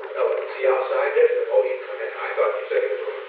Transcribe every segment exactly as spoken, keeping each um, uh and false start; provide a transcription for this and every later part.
No, is he outside there? Oh, he come in. I thought you said he was going.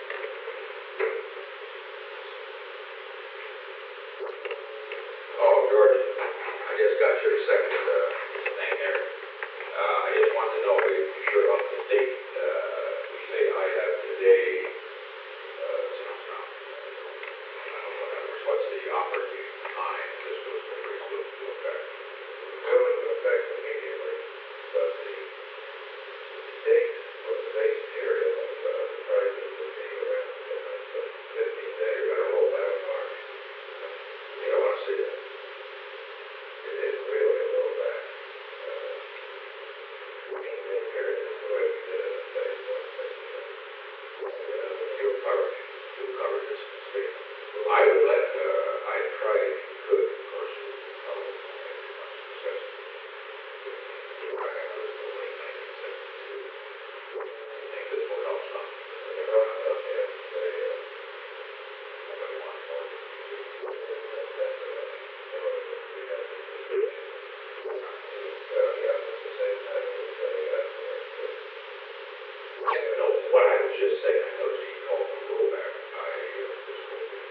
Oh, George, I just got your second uh, thing there. Uh, I just wanted to know if you're sure about the date. Uh, we say I have today. Uh, sounds not. Whatever. What's the operative time? This goes over into effect. Go into effect immediately. But the date or the base period of uh, the prices would be around uh, fifteen days. You're going to roll back March. You don't want to see it. It is really a roll back. Uh, fifteen-day period is the way we did it in phase one, phase two. You know, the fuel coverage, fuel coverage is speak. I would let, uh, I'd try if you could, of course, you probably won't have too much success. I have this till late nineteen seventy-two. I think this will help some. You know, I don't have to say, uh, nobody wants more than you do. That's definitely, you know, we have this distinction. Uh, yeah, at the same time, we were setting up for it. Yeah, no, what I was just saying, I noticed you called the rollback. I, uh, just told you.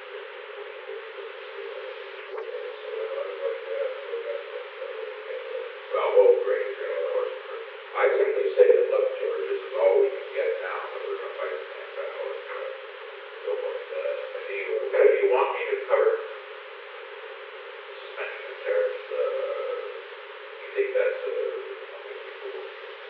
Well, we'll agree, you know, of course. I simply say that, look, George, this is all we can get now, and we're going to fight it half hour. So forth. Uh, if you, if you want me to cover suspension of tariffs, uh, you think that's, uh, something we could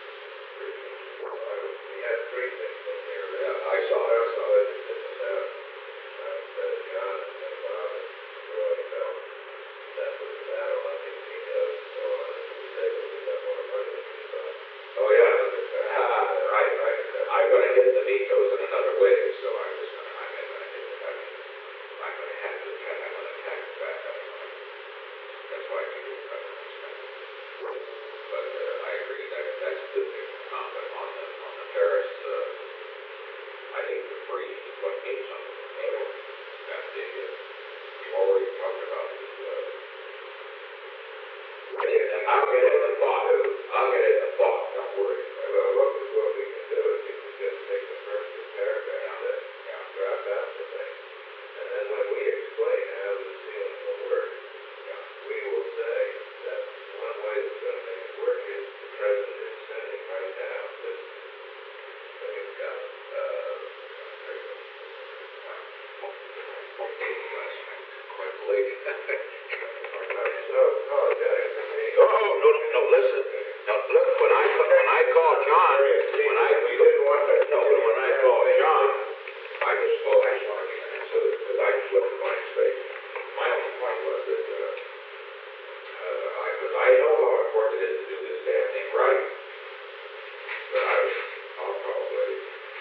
we had three things in here. Yeah, I saw it. I saw it. It didn't sound. I said, John and Bob and Roy felt that was that. I don't think he does. So on it, we say that we got more money than we thought. Oh, yeah. Ah, right, right. I'm going to hit the vetoes in another way, so I'm just going to, I'm going to hit the back. I'm going to have to attack, I'm going to attack the back. That's why I can do it better than spending. But uh, I agree that that's a good thing. Um, but on the, on the tariffs, uh, I think the free is what gives them that the, uh, we've already talked about the, uh, I'll get it in the thought. I'll get it in the thought. Don't worry. Well, what, what we can do is we can just take the first two paragraphs and yeah. drop out the thing. And then when we explain how the ceiling will work, yeah. we will say that one way that's going to make it work is the president is sending right now this thing he's got. Uh, quite late. So apologize. No, no, no, no, listen. Now, look, when I, when I call John, when I, no, when I call John, I just, well, I just want to get an answer, because I just looked at my face. My only point was that, uh, uh, I, because I know how important it is to do this damn thing right. But I was, I'll probably,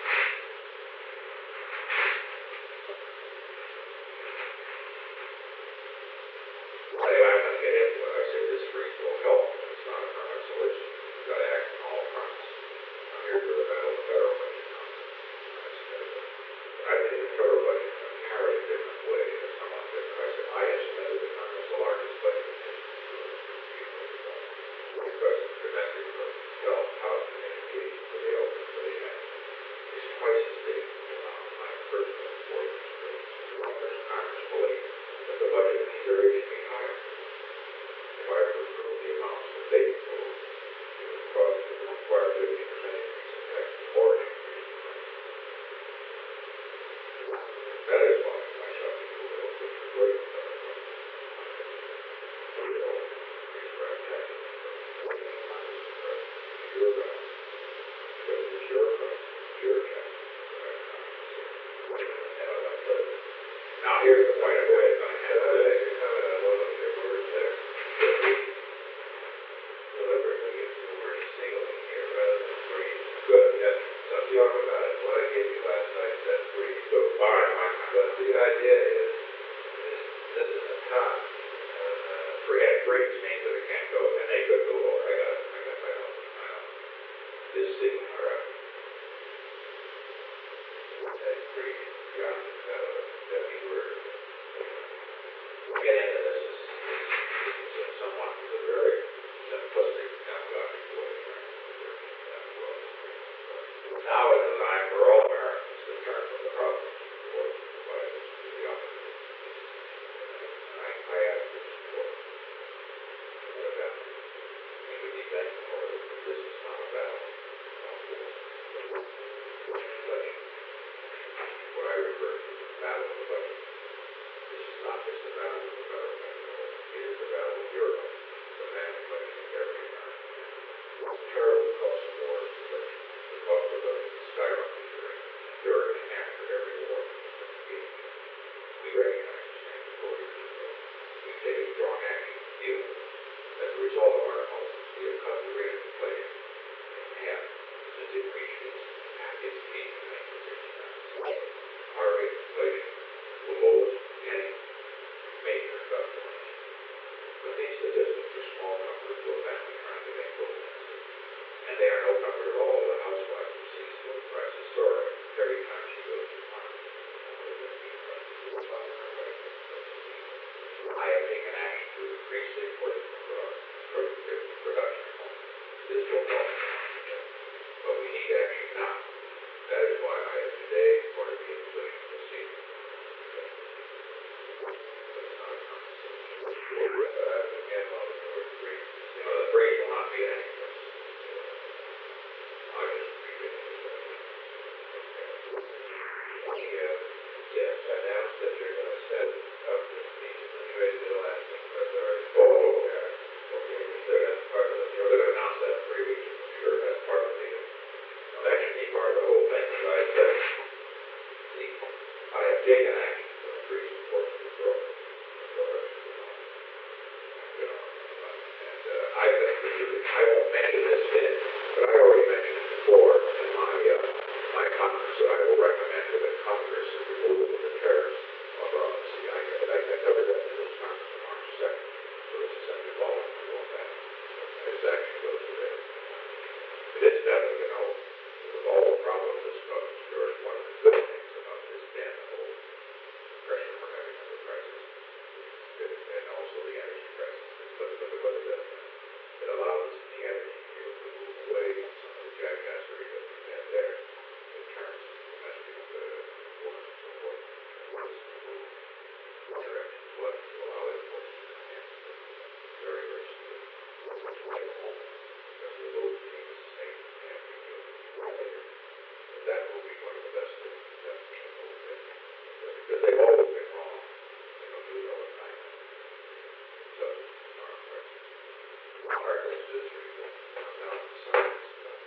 anyway, I'm going to get into it. I say this freeze will help. It's not a permanent solution. We've got to act on all fronts. I'm here for the battle of the federal budget now. I think the federal budget is entirely a different way than somewhat different. I said, I estimated the Congress the largest budget in history. Because domestic health, housing, education, for the elderly, for the young, is twice as big as the amount of my personal forty experience. There's Congress believe that the budget in these areas should be higher. If I were to approve the amounts that they propose, it would cause it to require fifty percent increase in taxes or an increase in prices. That is why I shall be able to put the great federal budget. So you know, increase direct taxes. Congress is present. Your right. Because it's your right. Your taxes. Now here's the point of the way it's going to happen. You're coming on one of your words there. Deliberately use the word ceiling here rather than freeze. Good, yes. So talk about it. What I gave you last night said freeze. So, all right, fine. But the idea is, is this is a top. Uh, free and freeze means that it can't go, and they could go lower. I got it. I got it. I know. I know. This ceiling, all right. And freeze. Yeah. Kind of a heavy word. We'll get into this. This is somewhat is a very simplistic, calculated way of trying to work that well. terrible cost of war is that the cost of living skyrocketed during, during and after every war. We, we recognize the same four years ago. We've taken strong action to deal with it. As a result of our policies, we have cut the rate of inflation in half since it reached its, its peak in nineteen sixty-nine. Our rate of inflation, the lowest in any major industrial nation. But these statistics are small numbers to a family trying to make little ends meet. And they are no comfort at all to the housewife who sees food prices soaring every time she goes to the market. Or the meat prices will fly in her way. I have taken action to increase the importance of our production at home. This will help. But we need action now. That is why I have today ordered the imposition of a ceiling. But it's not a compensation. Uh, again, on the word freeze. You know, the freeze will not be any of us. I just appreciate it. Okay. Yes, I announced that you're going to send up this piece of the trade bill asking for authority. Oh, okay. Okay, so that's part of the, you're going to announce that three weeks ago. Sure, that's part of the deal. That should be part of the whole thing, as I said. See, I have taken action to increase enforcement growth. So that's, you know, you know, and uh, I think that you, I won't mention this in, but I already mentioned it before in my, uh, my comments that I will recommend to the Congress the removal of the tariffs of uh, see, I, I, I covered that in those comments on March second. So this is something voluntary on that. This action goes today. It is definitely, you know, with all the problems this causes, George, one of the good things about this ban the whole pressure we're having on the prices, it, and also the energy prices. But, but what it does, it allows the energy field to move away from some of the jackassery that we've had there in terms of domestic uh, wars and so forth. Wars to move direction to us to allow imports to come in. Very, very stupid. Like home, because the load being the same can't be good. But that will be one of the best things that's done in the whole thing. Because they've always been wrong. They don't do it all the time. So, our prices. Our history will come down to science.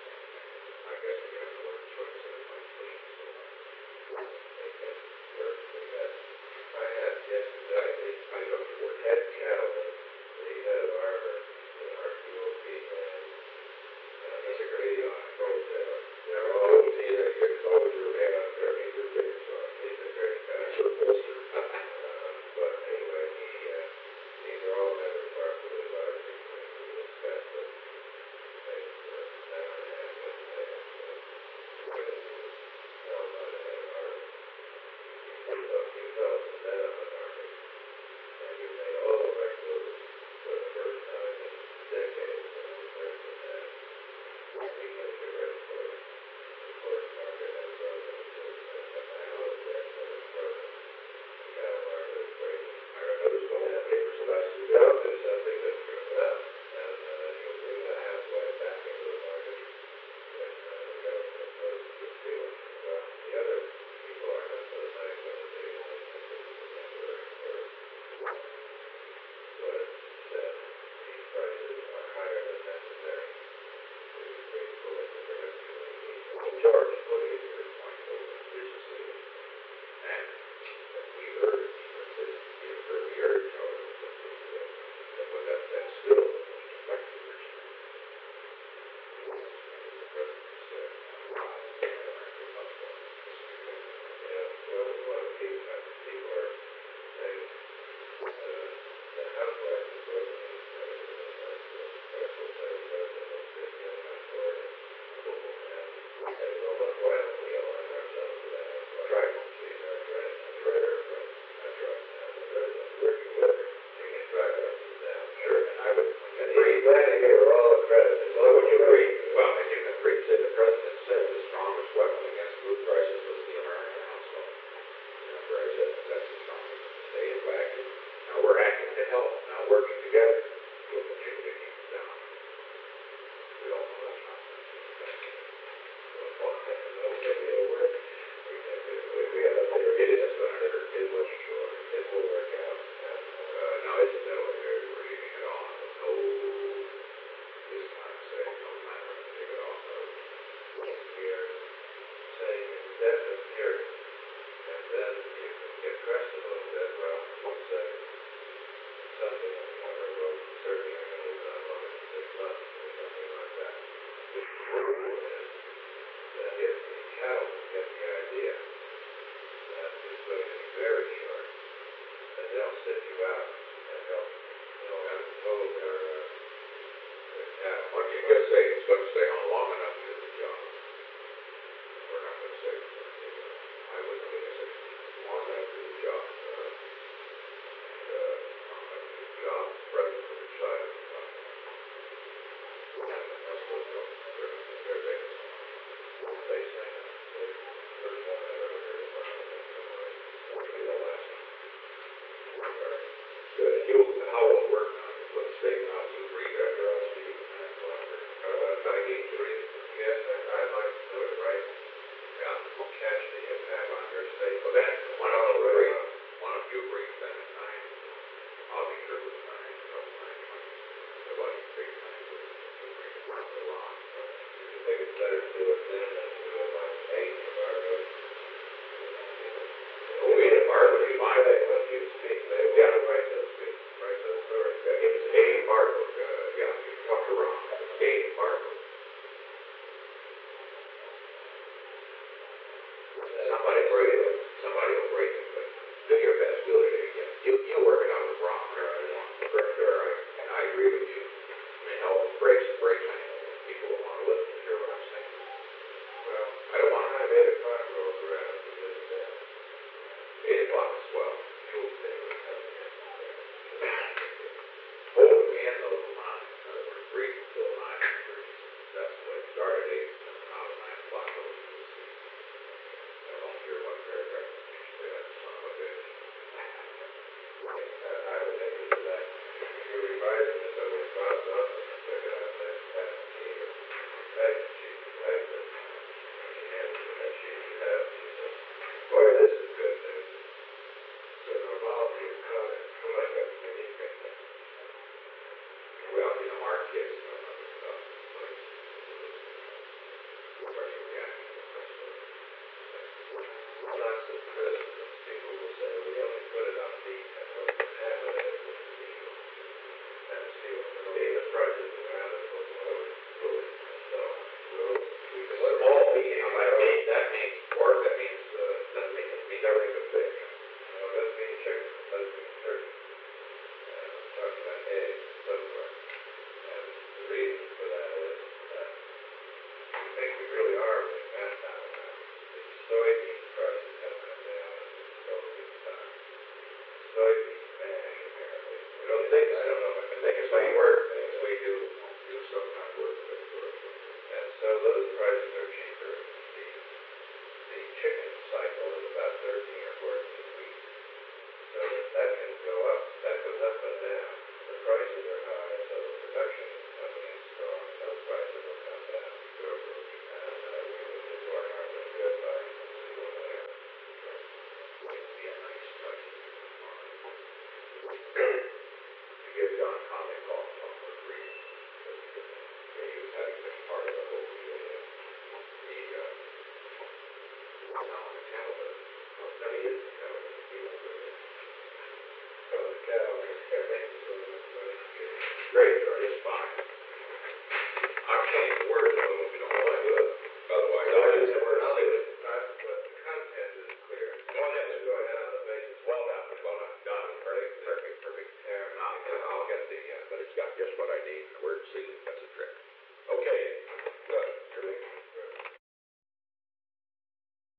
I guess we have no other choice than to find solutions to life. Okay. Sure. We had, I had yesterday, I looked for Ted Calvin, the head of our, our Q O P man. Uh, he's a great guy. Oh, yeah. They're all, he's a good soldier, man. I'm sure he's a big son. He's a great guy. He's a poster. uh, but anyway, he, uh, these are all members of our food advisory committee. We discussed the things for an hour and a half yesterday. And, uh, when he was held by the head of our, he felt, he felt the net of the market. And we made all of our clothes for the first time in decades. And I'm impressed with that. We have to ready for it. Of course, market has broken. The biology expert has broken. The cattle market is breaking. I noticed all the papers last week. They'll do something that's true. Yeah. And uh, you'll bring the halfway back into the market when uh, the government imposes this ceiling. Well, the other people are not so sanguine that they only think this is a temporary curve. But that these prices are higher than necessary to increase political production we need. Well, George, what is your point over this ceiling? And we urge, this, we urge, however, that the, uh, that what that, that's still the most effective restraint. And as the president said, why aren't we much more restrictive? Yeah, well, we want to keep, uh, people are saying, uh, the housewife is working in the president, and that's the press will say the president looks good, young housewife, and local man. And well, that's why better to do it then than to do it like eight or whatever. Well, we in Bartlett, we Why find they, that, once you speak, they will Yeah. write those, speak, write those stories. uh, it's A Bartlett, uh, yeah, you talk to Ron, it's A Bartlett. Somebody break it, somebody will break it, but do your best, do it again. You, you work it out with Ron, whatever you want, for sure, I, and I agree with you. I mean, hell, breaks and breaks, I know, people will want to listen to hear what I'm saying. Well, I don't want time to, eight o'clock rolls around, we visit them. eight o'clock as well, fuel station. Oh, we had those lines, uh, were free until nine thirty, that's the way it started, eight, and now it's nine o'clock, I was going to see. I don't hear what paragraph, you say that son of a bitch. Uh, I would think it's like, you're revising this over the cost office, and they're gonna have that, that sheet or type sheet, type it. She hands me that sheet you have, she says, boy, this is good news. So I'm all for your comment, I'm like, that's unique. Well, you know, our kids know other stuff, like, special reaction, especially. Lots of presidents, people will say, we only put it on beat, and what half of that is with the diesel. And see, see, the prices around it, what, what would, what would, so, we'll, we can. Well, all the, you know, like, mean, that means pork, that means, uh, doesn't mean, it means everything but fish. No, it doesn't mean chicken, it doesn't mean turkey. Uh, we're talking about eggs, so forth. And the reason for that is that we think we really are really fast down now. The soybean prices have come down as a result of this time. Soybean mash, apparently. We don't think, I don't know if I can They think can of say any work, word. they can say do, do some kind of work, but it's work. And so those prices are cheaper. The, the chicken cycle is about thirteen or fourteen weeks. So that can go up, that goes up and down. The prices are high, so the production is coming in strong. Those prices will come down. Sure. And uh, we would just work on them good by season there. It'd be a nice touch if you could farm it. To give John Conley a call, talk for free. Yeah, he was having been part of the whole deal, the, the, uh, not on the cattle, but, well, no, he is the cattle, but he won't go there. So the cow, everything's a little bit funny. Great, or just fine.